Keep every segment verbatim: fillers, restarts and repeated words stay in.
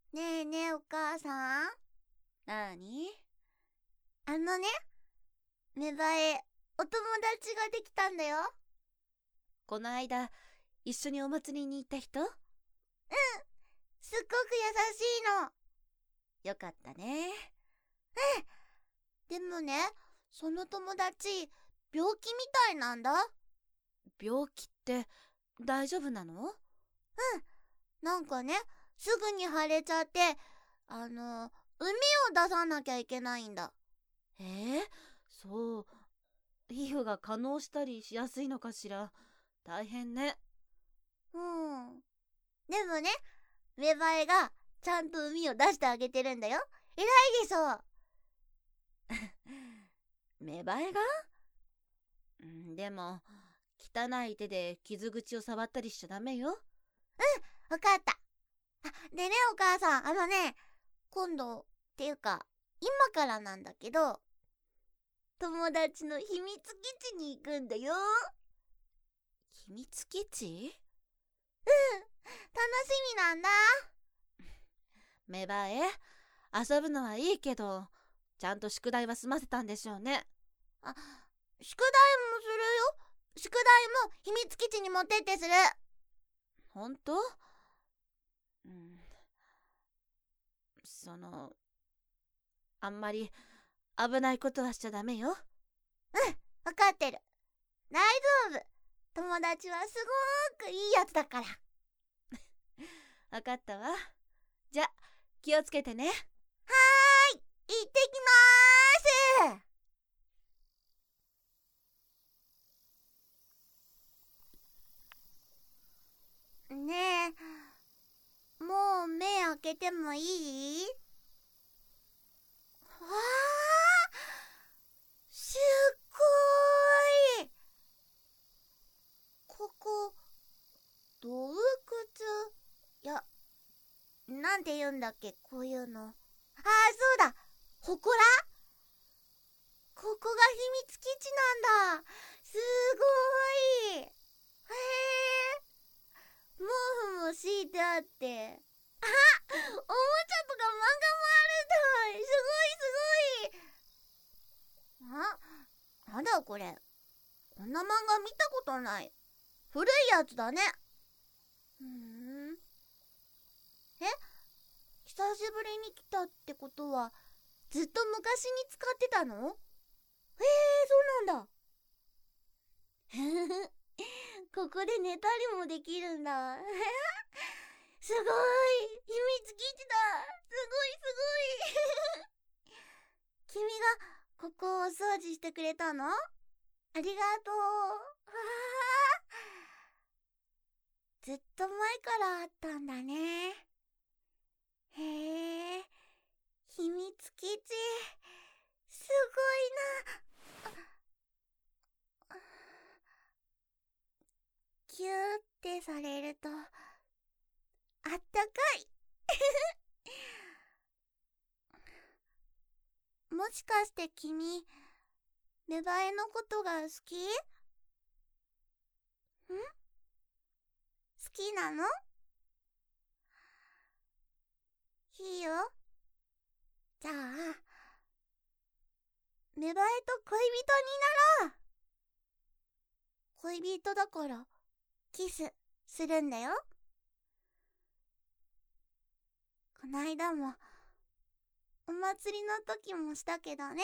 ねえねえお母さん。 なーに？ あのね、芽生え、お友達ができたんだよ。 この間一緒にお祭りに行った人？ すっごく優しいの。 よかったね。 でもね、その友達、病気みたいなんだ。 病気って大丈夫なの？ なんかね、すぐに腫れちゃって、あの、膿を出さなきゃいけないんだ。 えー、そう。皮膚が化膿したりしやすいのかしら。大変ね。 うん。でもね、芽生えがちゃんと膿を出してあげてるんだよ。偉いでしょ。 芽生えが？うん、でも汚い手で傷口を触ったりしちゃダメよ。 わかった。あ、でね、お母さん、あのね、今度、っていうか、今からなんだけど、友達の秘密基地に行くんだよ。 秘密基地？ 楽しみなんだ。 芽生え、遊ぶのはいいけど、ちゃんと宿題は済ませたんでしょうね。 あ、宿題もするよ。宿題も秘密基地に持ってってする。 ほんと？うん。その、あんまり危ないことはしちゃダメよ。 わかってる。大丈夫。友達はすごーくいいやつだから。 わかったわ。じゃ、気をつけてね。 はーい、行ってきまーす。ねえ、もう目開けてもいい？わあ、すっごーい。ここ、洞窟、いや、なんて言うんだっけ、こういうの。ああ、そうだ、祠？ここが秘密基地なんだ。すごーい。へえ、毛布も敷いてあって。あ、おもちゃとか漫画もあるんだ。すごいすごい。あ、なんだこれ。こんな漫画見たことない。古いやつだね。ふーん。え、久しぶりに来たってことは、ずっと昔に使ってたの？へえ、そうなんだ。ここで寝たりもできるんだ。すごい、秘密基地だ。すごいすごい。君がここをお掃除してくれたの？ありがとう。わあ、ずっと前からあったんだね。へえ、秘密基地、すごいな。キューってされるとあったかい。もしかして君、芽生えのことが好き？ん？好きなの？いいよ。じゃあ、芽生えと恋人になろう。恋人だからキスするんだよ。こないだもお祭りの時もしたけどね。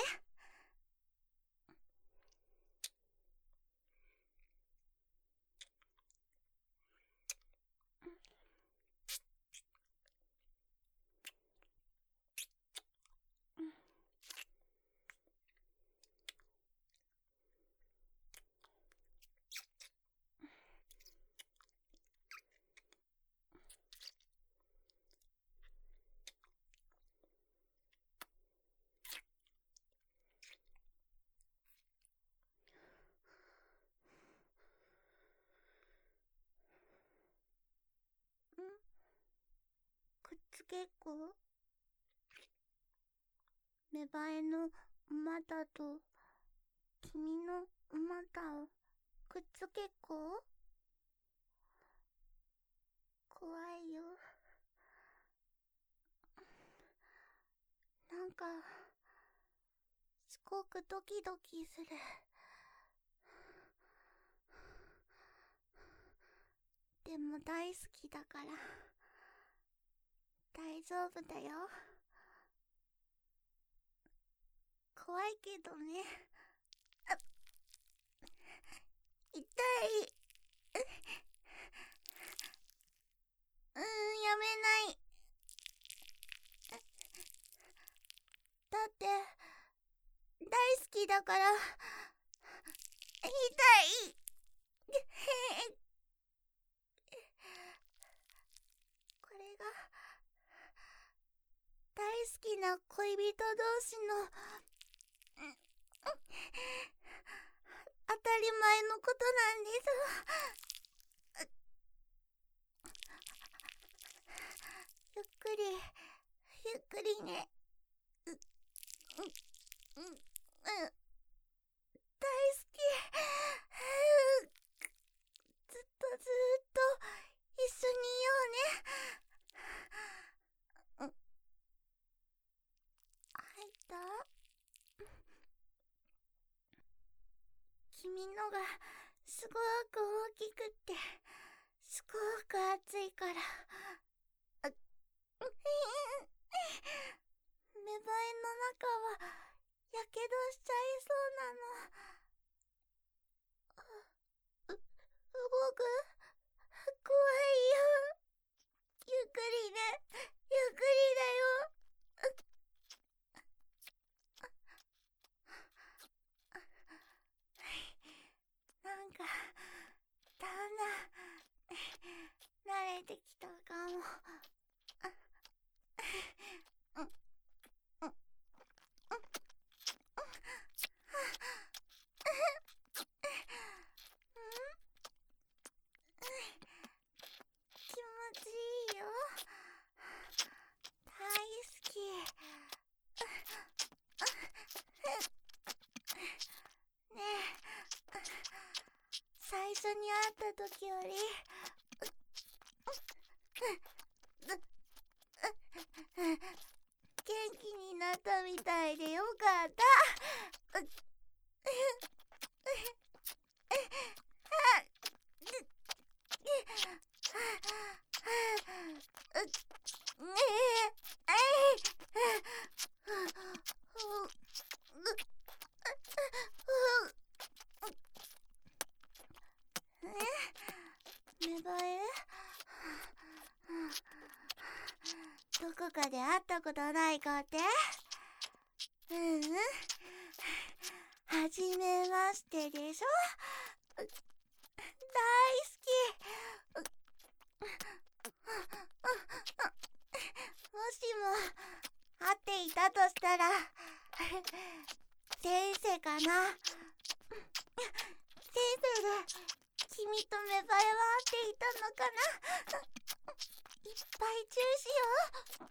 くっつけっこ？芽生えの馬だと君の馬だをくっつけっこ？怖いよ。 かすごくドキドキする。でも大好きだから大丈夫だよ。怖いけどね。あ、痛い。うーん、やめない。だって大好きだから痛い。これが大好きな恋人同士の当たり前のことなんです。ゆっくりゆっくりね。う、う、う、うん、大好き。ずっとずっと一緒にいようね。うん、入った？君のがすごく大きくってすごく熱いから、あ、芽生えの中はやけどしちゃいそうなの。う、動く？怖いよ。ゆっくりね。ゆっくりだよ。なんかだんだん慣れてきたかも。うんうんうん、気持ちいいよ。大好き。ねえ、最初に会った時より元気になったみたいでよかった。芽生え？どこかで会ったことないかって？ううん、はじめましてでしょ。大好き。もしも会っていたとしたら前世かな。前世で君と芽生えは会っていたのかな。いっぱいチューしよう。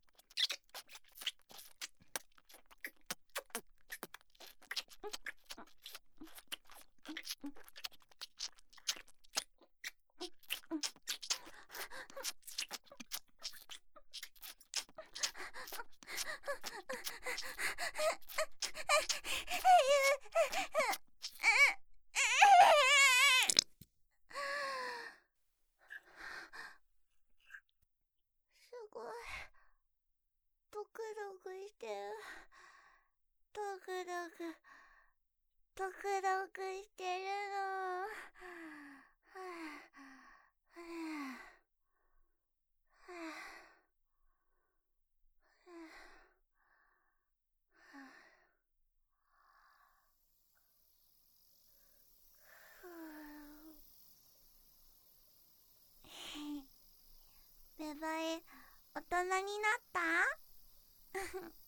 すごいドクドクしてる。ドクドクドクドクしてるの。はあはあはあ芽生え、大人になった？